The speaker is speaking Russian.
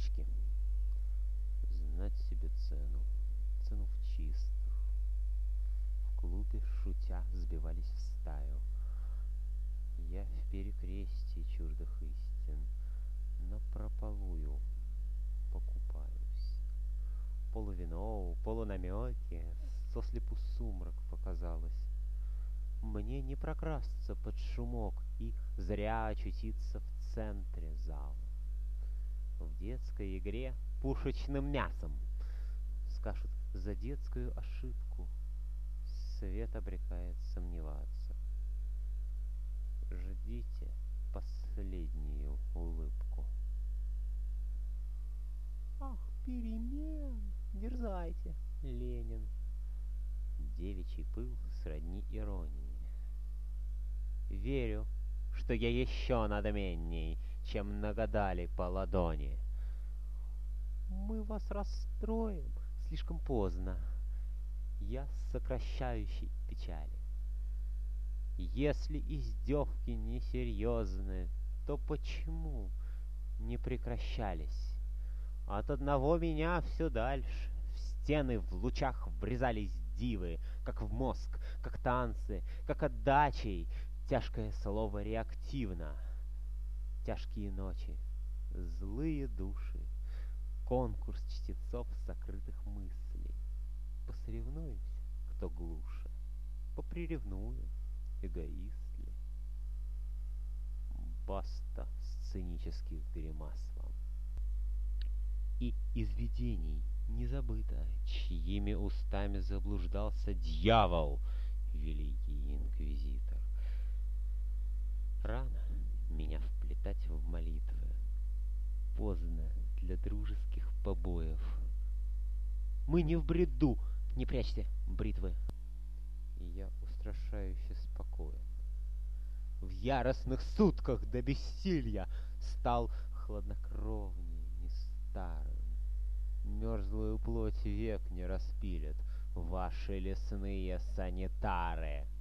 девочки. Знать себе цену, цену в чистых. В клубе, шутя, сбивались в стаю. Я в перекрестии чуждых истин напропалую покупаюсь. Полувино, полунамеки, сослепу сумрак показалось. Мне не прокрасться под шумок и зря очутиться в центре зала. В детской игре пушечным мясом скажут за детскую ошибку. Свет обрекает сомневаться. Ждите последнюю улыбку. Ах, перемен! Дерзайте, Ленин! Девичий пыл сродни иронии. Верю, что я еще надменней, чем нагадали по ладони. Мы вас расстроим слишком поздно. Я с сокращающей печали. Если издевки несерьезны, то почему не прекращались? От одного меня все дальше. В стены в лучах врезались дивы, как в мозг, как танцы, как отдачей. Тяжкое слово реактивно. Тяжкие ночи, злые души, конкурс чтецов сокрытых мыслей. Посоревнуемся, кто глуше, поприревнуем, эгоист ли. Баста сценических гримас вам. И из видений не забыто, чьими устами заблуждался дьявол, великий инквизитор. Рано меня вплетать в молитвы, поздно для дружеских побоев. Мы не в бреду, не прячьте бритвы. И я устрашающе спокоен. В яростных сутках до бессилья стал хладнокровней, не старым. Мерзлую плоть век не распилят ваши лесные санитары.